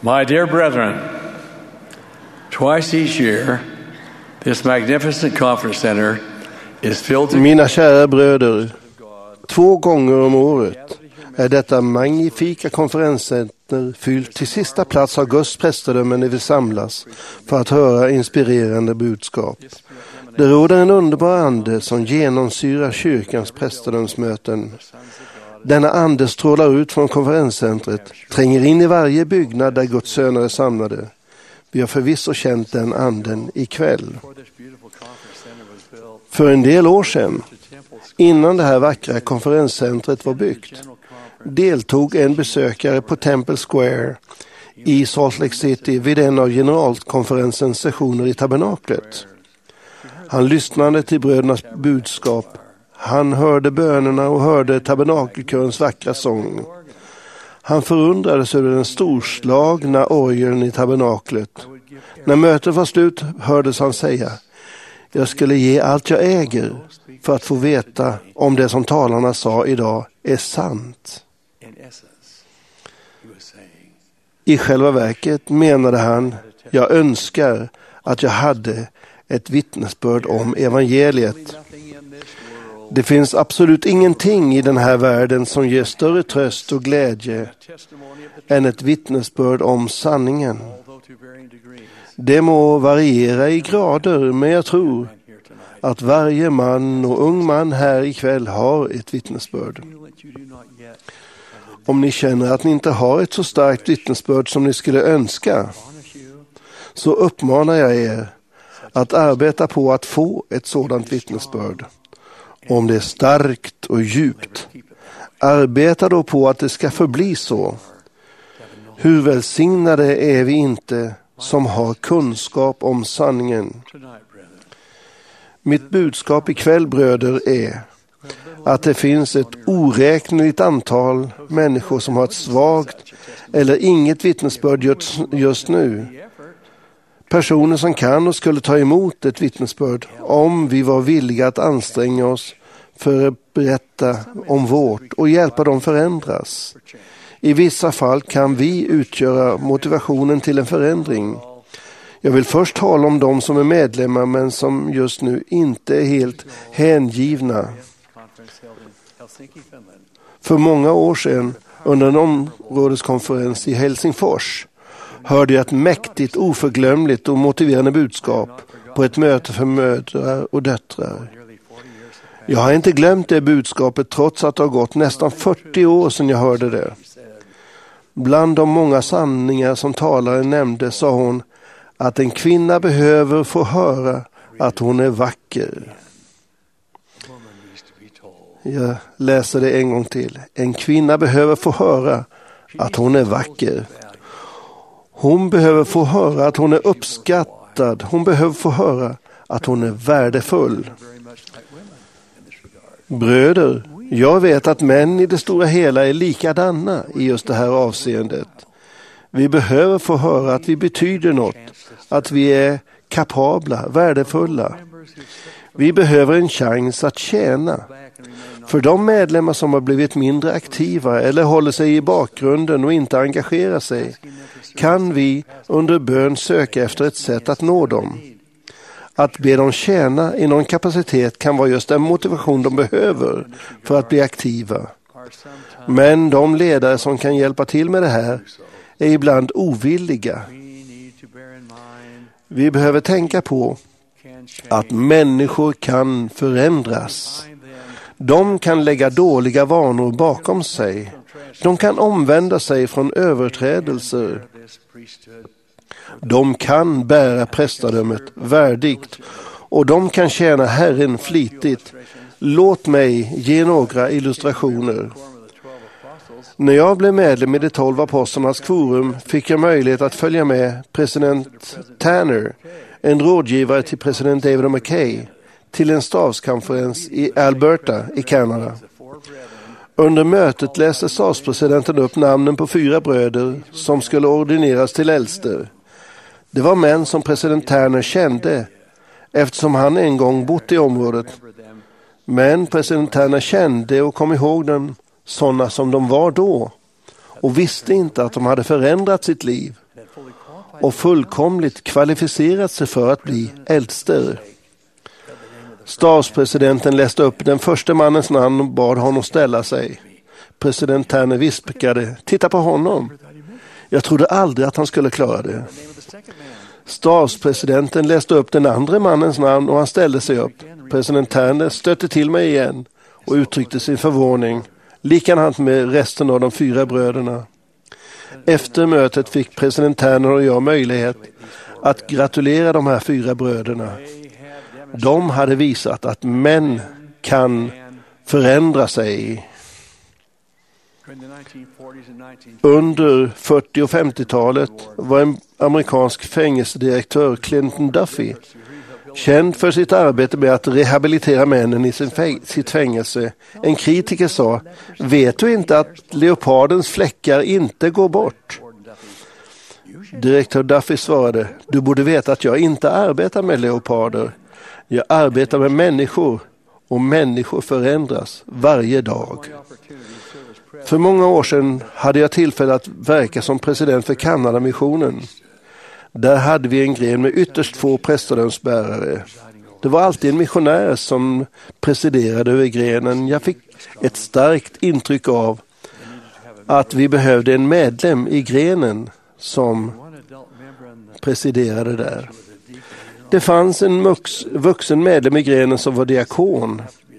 My dear brethren, twice each year, this magnificent conference center is filled to... Mina kära bröder, 2 gånger om året är detta magnifika konferenscenter fyllt till sista plats av Guds prästedöme när vi samlas för att höra inspirerande budskap. Det råder en underbar ande som genomsyrar kyrkans prästedömsmöten. Denna ande strålar ut från konferenscentret, tränger in i varje byggnad där Guds söner är samlade. Vi har förvisso känt den anden ikväll. För en del år sedan, innan det här vackra konferenscentret var byggt, deltog en besökare på Temple Square i Salt Lake City vid en av generalkonferensens sessioner i tabernaklet. Han lyssnade till brödernas budskap. Han hörde bönerna och hörde tabernakelkörens vackra sång. Han förundrades över den storslagna orgeln i tabernaklet. När mötet var slut hördes han säga: jag skulle ge allt jag äger för att få veta om det som talarna sa idag är sant. I själva verket menade han: jag önskar att jag hade ett vittnesbörd om evangeliet. Det finns absolut ingenting i den här världen som ger större tröst och glädje än ett vittnesbörd om sanningen. Det må variera i grader, men jag tror att varje man och ung man här ikväll har ett vittnesbörd. Om ni känner att ni inte har ett så starkt vittnesbörd som ni skulle önska, så uppmanar jag er att arbeta på att få ett sådant vittnesbörd. Om det är starkt och djupt, arbeta då på att det ska förbli så. Hur välsignade är vi inte som har kunskap om sanningen. Mitt budskap ikväll, bröder, är att det finns ett oräkneligt antal människor som har ett svagt eller inget vittnesbörd just nu. Personer som kan och skulle ta emot ett vittnesbörd om vi var villiga att anstränga oss för att berätta om vårt och hjälpa dem förändras. I vissa fall kan vi utgöra motivationen till en förändring. Jag vill först tala om de som är medlemmar men som just nu inte är helt hängivna. För många år sedan under en områdeskonferens i Helsingfors hörde jag ett mäktigt, oförglömligt och motiverande budskap på ett möte för mödrar och döttrar. Jag har inte glömt det budskapet trots att det har gått nästan 40 år sedan jag hörde det. Bland de många sanningar som talaren nämnde sa hon att en kvinna behöver få höra att hon är vacker. Jag läser det en gång till. En kvinna behöver få höra att hon är vacker. Hon behöver få höra att hon är uppskattad. Hon behöver få höra att hon är värdefull. Bröder, jag vet att män i det stora hela är likadana i just det här avseendet. Vi behöver få höra att vi betyder något, att vi är kapabla, värdefulla. Vi behöver en chans att tjäna. För de medlemmar som har blivit mindre aktiva eller håller sig i bakgrunden och inte engagerar sig, kan vi under bön söka efter ett sätt att nå dem. Att be dem tjäna i någon kapacitet kan vara just den motivation de behöver för att bli aktiva. Men de ledare som kan hjälpa till med det här är ibland ovilliga. Vi behöver tänka på att människor kan förändras. De kan lägga dåliga vanor bakom sig. De kan omvända sig från överträdelser. De kan bära prästadömet värdigt och de kan tjäna Herren flitigt. Låt mig ge några illustrationer. När jag blev medlem i de 12 apostlarnas forum fick jag möjlighet att följa med president Tanner, en rådgivare till president David McKay, till en stavskonferens i Alberta i Kanada. Under mötet läste statspresidenten upp namnen på 4 bröder som skulle ordineras till äldster. Det var män som president Tanner kände eftersom han en gång bott i området. Men president Tanner kände och kom ihåg dem sådana som de var då och visste inte att de hade förändrat sitt liv. och fullkomligt kvalificerat sig för att bli äldster. Stabspresidenten läste upp den första mannens namn och bad honom ställa sig. President Tanner viskade, titta på honom. Jag trodde aldrig att han skulle klara det. Stabspresidenten läste upp den andra mannens namn och han ställde sig upp. President Tanner stötte till mig igen och uttryckte sin förvåning. Likadant med resten av de 4 bröderna. Efter mötet fick president Tanner och jag möjlighet att gratulera de här 4 bröderna. De hade visat att män kan förändra sig. Under 40- och 50-talet var en amerikansk fängelsedirektör, Clinton Duffy, känd för sitt arbete med att rehabilitera männen i sitt fängelse. En kritiker sa, vet du inte att leopardens fläckar inte går bort? Direktör Duffy svarade, du borde veta att jag inte arbetar med leoparder. Jag arbetar med människor och människor förändras varje dag. För många år sedan hade jag tillfälle att verka som president för Kanadamissionen. Där hade vi en gren med ytterst få prästadömsbärare. Det var alltid en missionär som presiderade över grenen. Jag fick ett starkt intryck av att vi behövde en medlem i grenen som presiderade där. Det fanns en vuxen medlem i grenen som var diakon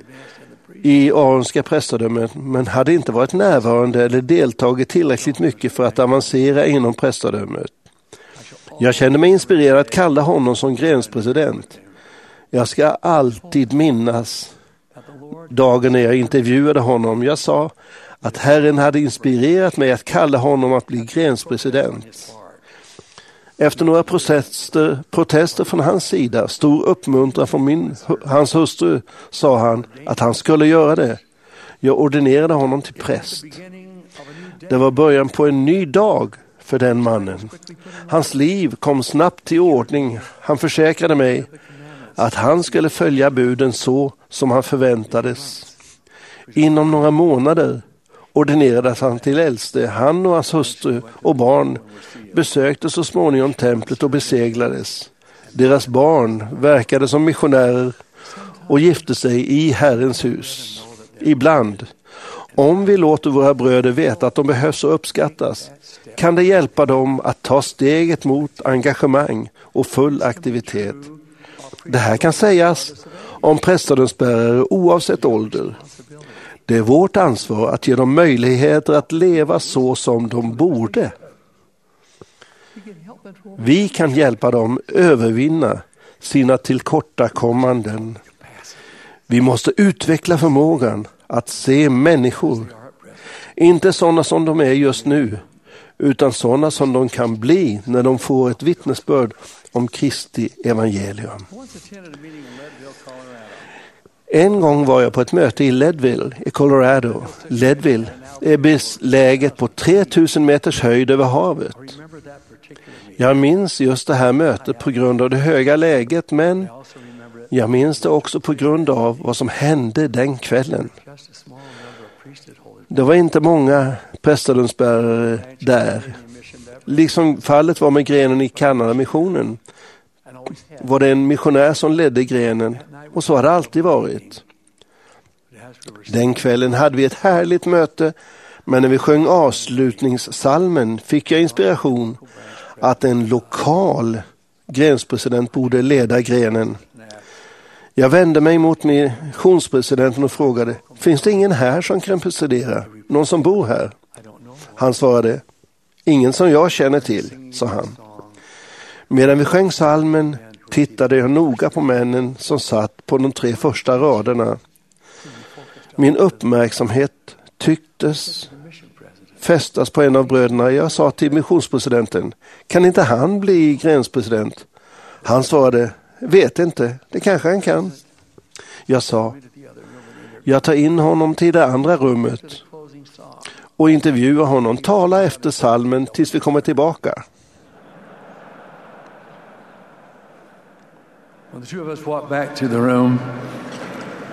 i Aronska prästadömet, men hade inte varit närvarande eller deltagit tillräckligt mycket för att avancera inom prästadömet. Jag kände mig inspirerad att kalla honom som grenspresident. Jag ska alltid minnas dagen när jag intervjuade honom. Jag sa att Herren hade inspirerat mig att kalla honom att bli grenspresident. Efter några protester från hans sida, stor uppmuntran från hans hustru, sa han att han skulle göra det. Jag ordinerade honom till präst. Det var början på en ny dag för den mannen. Hans liv kom snabbt till ordning. Han försäkrade mig att han skulle följa buden så som han förväntades. Inom några månader ordinerades han till äldste. Han och hans hustru och barn besökte så småningom templet och beseglades. Deras barn verkade som missionärer och gifte sig i Herrens hus. Ibland, om vi låter våra bröder veta att de behövs och uppskattas, kan det hjälpa dem att ta steget mot engagemang och full aktivitet. Det här kan sägas om prästadömsbärare oavsett ålder. Det är vårt ansvar att ge dem möjligheter att leva så som de borde. Vi kan hjälpa dem övervinna sina tillkortakommanden. Vi måste utveckla förmågan att se människor. Inte sådana som de är just nu, utan sådana som de kan bli när de får ett vittnesbörd om Kristi evangelium. En gång var jag på ett möte i Leadville i Colorado. Leadville är beläget på 3000 meters höjd över havet. Jag minns just det här mötet på grund av det höga läget, men jag minns det också på grund av vad som hände den kvällen. Det var inte många prästadömsbärare där. Liksom fallet var med grenen i Kanadamissionen var det en missionär som ledde grenen, och så har det alltid varit. Den kvällen hade vi ett härligt möte, men när vi sjöng avslutningssalmen fick jag inspiration att en lokal grenspresident borde leda grenen. Jag vände mig mot missionspresidenten och frågade, finns det ingen här som kan presidera? Någon som bor här? Han svarade, ingen som jag känner till, sa han. Medan vi sjöng salmen tittade jag noga på männen som satt på de 3 första raderna. Min uppmärksamhet tycktes fästas på en av bröderna. Jag sa till missionspresidenten, kan inte han bli grenspresident? Han svarade, vet inte, det kanske han kan. Jag sa, jag tar in honom till det andra rummet och intervjuar honom. Tala efter salmen tills vi kommer tillbaka.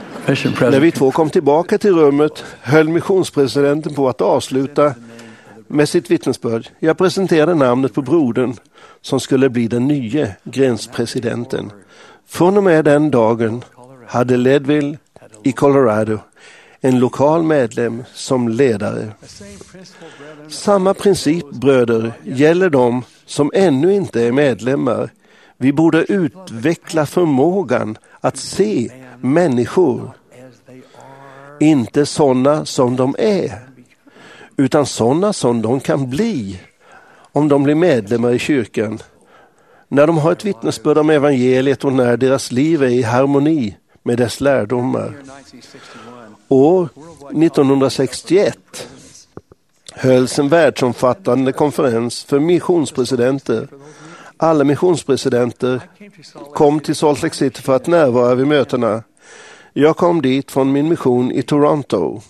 När vi 2 kom tillbaka till rummet höll missionspresidenten på att avsluta med sitt vittnesbörd. Jag presenterade namnet på brodern som skulle bli den nya gränspresidenten. Från och med den dagen hade Leadville i Colorado en lokal medlem som ledare. Samma princip, bröder, gäller de som ännu inte är medlemmar. Vi borde utveckla förmågan att se människor, inte sådana som de är, utan sådana som de kan bli om de blir medlemmar i kyrkan. När de har ett vittnesbörd om evangeliet och när deras liv är i harmoni med dess lärdomar. År 1961 hölls en världsomfattande konferens för missionspresidenter. Alla missionspresidenter kom till Salt Lake City för att närvara vid mötena. Jag kom dit från min mission i Toronto.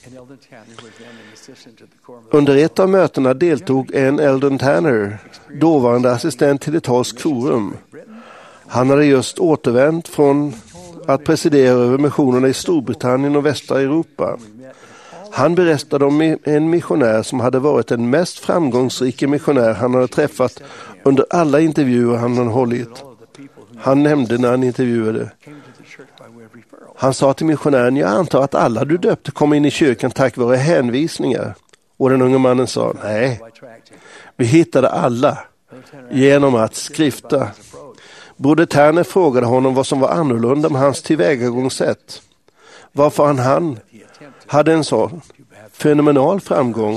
Under ett av mötena deltog en Eldon Tanner, dåvarande assistent till ett Holsk forum. Han hade just återvänt från att presidera över missionerna i Storbritannien och västra Europa. Han berättade om en missionär som hade varit den mest framgångsrika missionär han hade träffat under alla intervjuer han hade hållit. Han nämnde när han intervjuade. Han sa till missionären, jag antar att alla du döpte kom in i kyrkan tack vare hänvisningar. Och den unge mannen sa, nej, vi hittade alla genom att skrifta. Broder Tanner frågade honom vad som var annorlunda med hans tillvägagångssätt. Varför han hade en sån fenomenal framgång.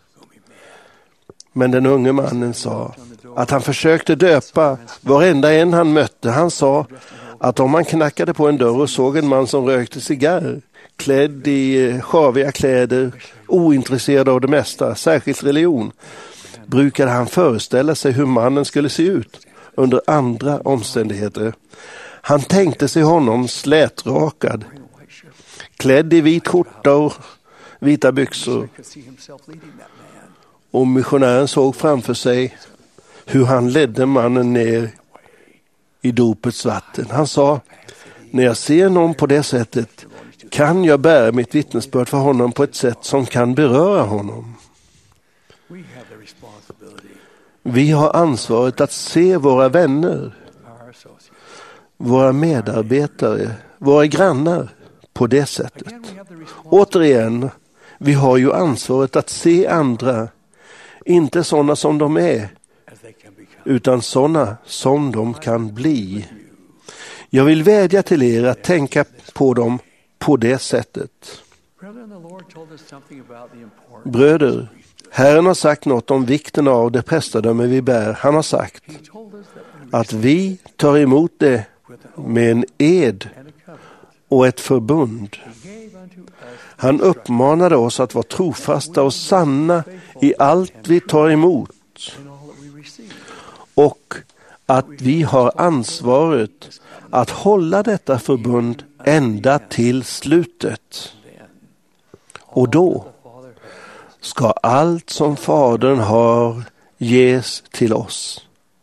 Men den unge mannen sa att han försökte döpa varenda en han mötte. Han sa att om man knackade på en dörr och såg en man som rökte cigarr, klädd i sjaviga kläder, ointresserad av det mesta, särskilt religion, brukade han föreställa sig hur mannen skulle se ut under andra omständigheter. Han tänkte sig honom slätrakad, klädd i vit skjorta och vita byxor. Och missionären såg framför sig hur han ledde mannen ner i dopets vatten. Han sa, när jag ser någon på det sättet kan jag bära mitt vittnesbörd för honom på ett sätt som kan beröra honom. Vi har ansvaret att se våra vänner, våra medarbetare, våra grannar på det sättet. Återigen, vi har ju ansvaret att se andra, inte sådana som de är, utan sådana som de kan bli. Jag vill vädja till er att tänka på dem på det sättet. Bröder, Herren har sagt något om vikten av det prästadöme vi bär. Han har sagt att vi tar emot det med en ed och ett förbund. Han uppmanade oss att vara trofasta och sanna i allt vi tar emot. Och att vi har ansvaret att hålla detta förbund ända till slutet. Och då ska allt som Fadern har ges till oss.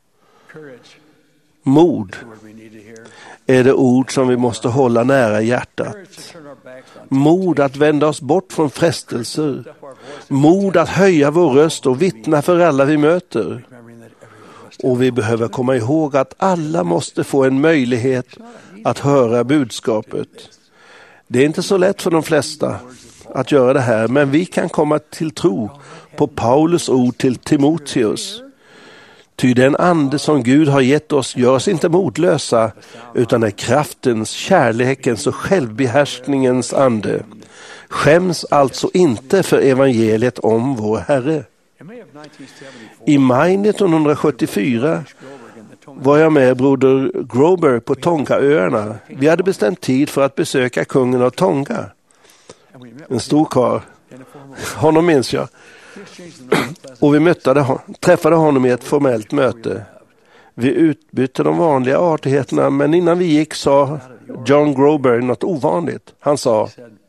Mod är det ord som vi måste hålla nära hjärtat. Mod att vända oss bort från frestelser. Mod att höja vår röst och vittna för alla vi möter. Och vi behöver komma ihåg att alla måste få en möjlighet att höra budskapet. Det är inte så lätt för de flesta att göra det här, men vi kan komma till tro på Paulus ord till Timoteus. Ty den ande som Gud har gett oss gör oss inte modlösa, utan är kraftens, kärlekens och självbehärskningens ande. Skäms alltså inte för evangeliet om vår Herre. I maj 1974 var jag med broder Grober på Tongaöarna. Vi hade bestämt tid för att besöka kungen av Tonga. En stor karl. Honom minns jag. Och vi träffade honom i ett formellt möte. Vi utbytte de vanliga artigheterna, men innan vi gick sa John Grober något ovanligt. Han sa: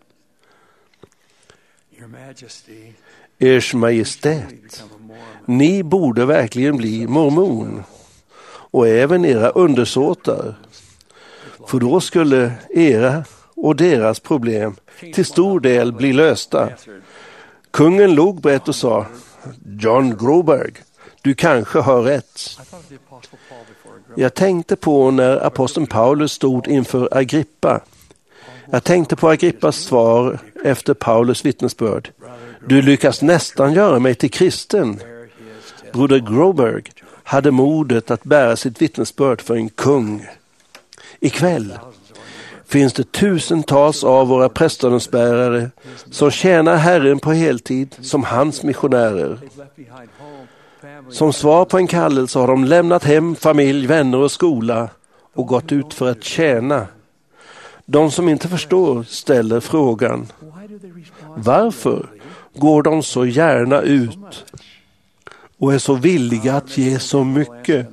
Ers Majestät, ni borde verkligen bli mormon och även era undersåtar, för då skulle era och deras problem till stor del bli lösta. Kungen log brett och sa: John Groberg, du kanske har rätt. Jag tänkte på när aposteln Paulus stod inför Agrippa. Jag tänkte på Agrippas svar efter Paulus vittnesbörd. Du lyckas nästan göra mig till kristen. Broder Groberg hade modet att bära sitt vittnesbörd för en kung. Ikväll finns det tusentals av våra prästordensbärare som tjänar Herren på heltid som hans missionärer. Som svar på en kallelse har de lämnat hem, familj, vänner och skola och gått ut för att tjäna. De som inte förstår ställer frågan: varför går de så gärna ut och är så villiga att ge så mycket?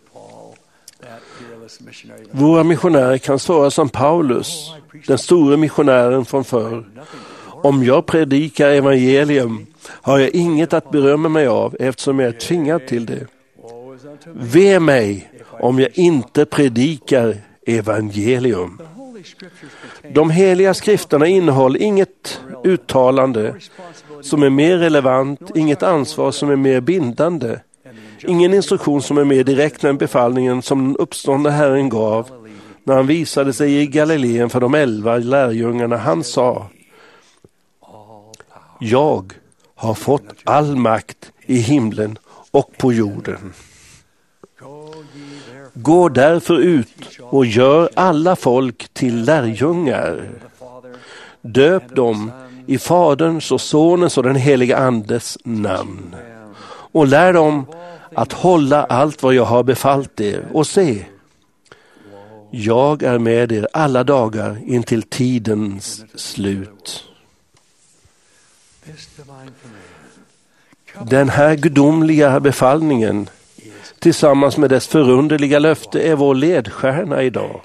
Våra missionärer kan svara som Paulus, den store missionären från förr. Om jag predikar evangelium har jag inget att berömma mig av eftersom jag är tvingad till det. Ve mig om jag inte predikar evangelium. De heliga skrifterna innehåller inget uttalande som är mer relevant, inget ansvar som är mer bindande, ingen instruktion som är mer direkt än befallningen som den uppståndne Herren gav när han visade sig i Galileen för de 11 lärjungarna. Han sa: jag har fått all makt i himlen och på jorden. Gå därför ut och gör alla folk till lärjungar. Döp dem i Faderns och Sonens och den heliga Andes namn. Och lär dem att hålla allt vad jag har befallt er. Och se, jag är med er alla dagar intill tidens slut. Den här gudomliga befallningen tillsammans med dess förunderliga löfte är vår ledstjärna idag.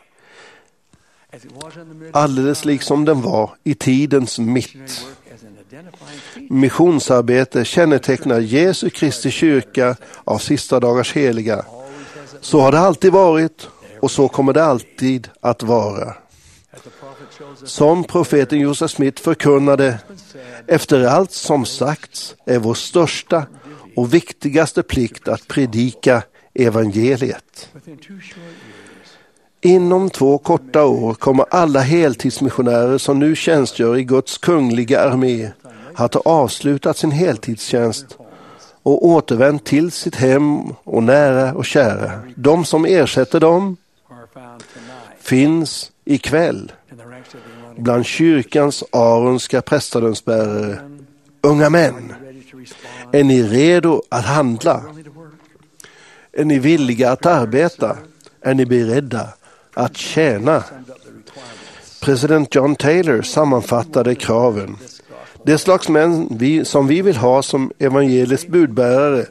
Alldeles liksom den var i tidens mitt. Missionsarbete kännetecknar Jesu Kristi kyrka av sista dagars heliga. Så har det alltid varit och så kommer det alltid att vara. Som profeten Joseph Smith förkunnade: efter allt som sagts är vår största och viktigaste plikt att predika evangeliet. Inom 2 korta år kommer alla heltidsmissionärer som nu tjänstgör i Guds kungliga armé att ha avslutat sin heltidstjänst och återvänt till sitt hem och nära och kära. De som ersätter dem finns ikväll bland kyrkans aronska prästordensbärare. Unga män, är ni redo att handla? Är ni villiga att arbeta? Är ni beredda att tjäna? President John Taylor sammanfattade kraven. Det slags män som vi vill ha som evangelisk budbärare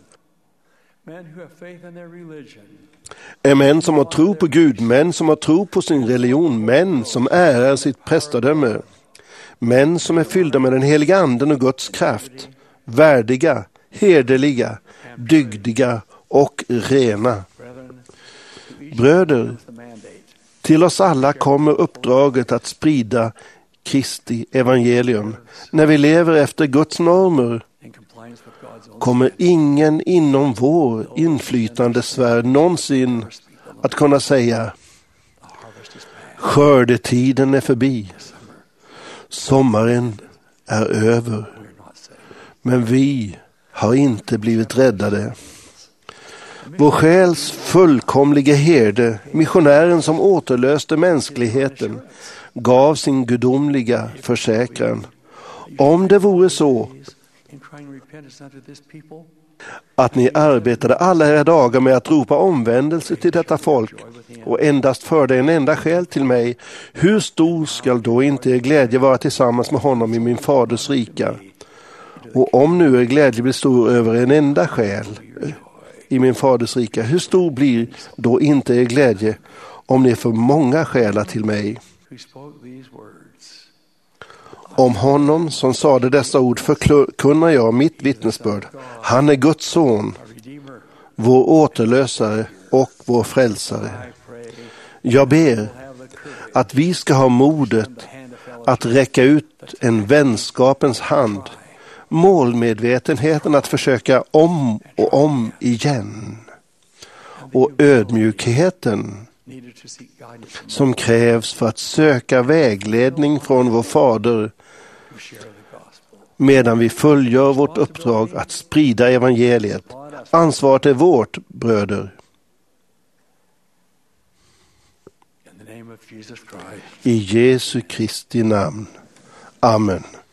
är män som har tro på Gud, män som har tro på sin religion, män som ärar sitt prästadöme, män som är fyllda med den heliga anden och Guds kraft, värdiga, hederliga, dygdiga och rena. Bröder, till oss alla kommer uppdraget att sprida Kristi evangelium. När vi lever efter Guds normer kommer ingen inom vår inflytandesfär någonsin att kunna säga: skördetiden är förbi, sommaren är över. Men vi har inte blivit räddade. Vår själs fullkomliga herde, missionären som återlöste mänskligheten, gav sin gudomliga försäkran. Om det vore så att ni arbetade alla era dagar med att ropa omvändelse till detta folk och endast förde en enda själ till mig, hur stor skall då inte er glädje vara tillsammans med honom i min faders rika? Och om nu er glädje blir stor över en enda själ i min faders rika, hur stor blir då inte er glädje om ni får många själar till mig? Om honom som sade dessa ord förkunnar jag mitt vittnesbörd. Han är Guds son, vår återlösare och vår frälsare. Jag ber att vi ska ha modet att räcka ut en vänskapens hand målmedvetenheten att försöka om och om igen, och ödmjukheten som krävs för att söka vägledning från vår Fader medan vi fullgör vårt uppdrag att sprida evangeliet. Ansvaret är vårt, bröder. I Jesu Kristi namn. Amen.